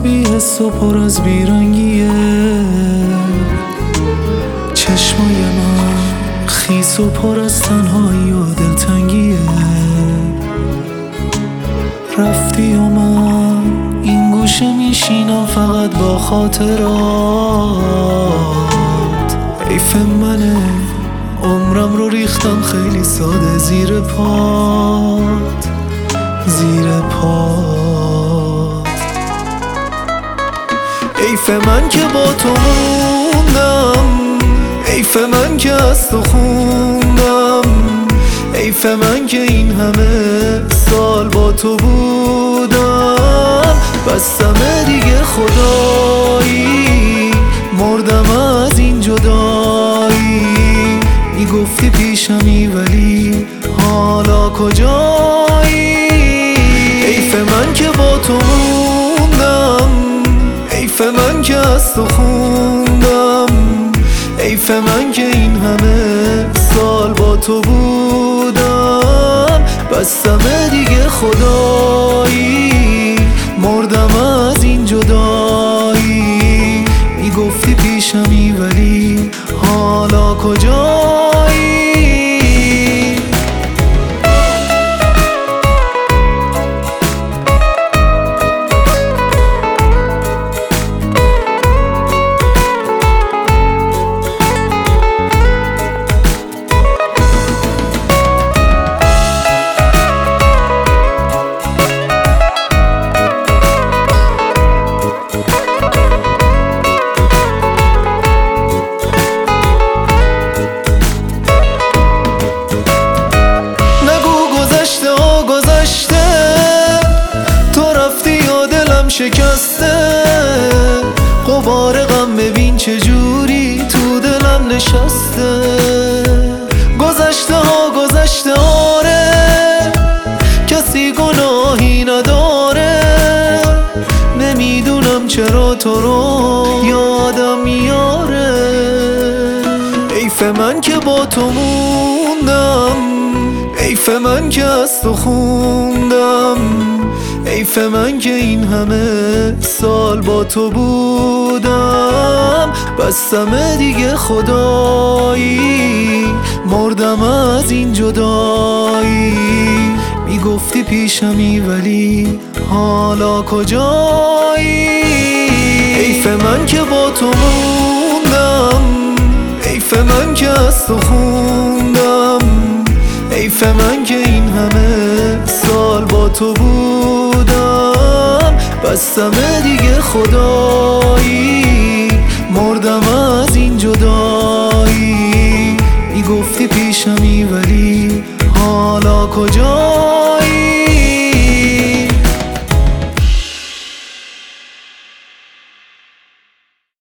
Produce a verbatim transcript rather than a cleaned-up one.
بی حس و پر از بیرنگیه، چشمای من خیس و پر از تنهایی و دلتنگیه. رفتی و من این گوشه میشینم فقط با خاطرات. حیف منه عمرم رو ریختم خیلی ساده زیر پات، زیر پات. حیف من که با تو موندم، حیف من که از تو خوندم، حیف من که این همه سال با تو بودم. بستم دیگه خدایی، مردم از این جدایی. میگفتی پیشمی ولی حالا کجایی؟ حیف من که با تو موندم، حیف من که از تو خوندم، حیف من که این همه سال با تو بودم. بستم دیگه خدایی، مردم از این جدایی. میگفتی پیشمی ولی حالا کجایی؟ شکسته غبار غم، ببین چجوری تو دلم نشسته. گذشته ها گذشته آره، کسی گناهی نداره. نمیدونم چرا تو رو یادم میاره. حیف من که با تو موندم، حیف من که از تو خوندم، حیف من که این همه سال با تو بودم. بستم دیگه خدایی، مردم از این جدایی. میگفتی پیشمی ولی حالا کجایی؟ حیف من که با تو موندم، حیف من که از تو خوندم، حیف من که این همه سال با تو بودم. بستم دیگه خدایی، مردم از این جدایی. میگفتی پیشمی ولی حالا کجا؟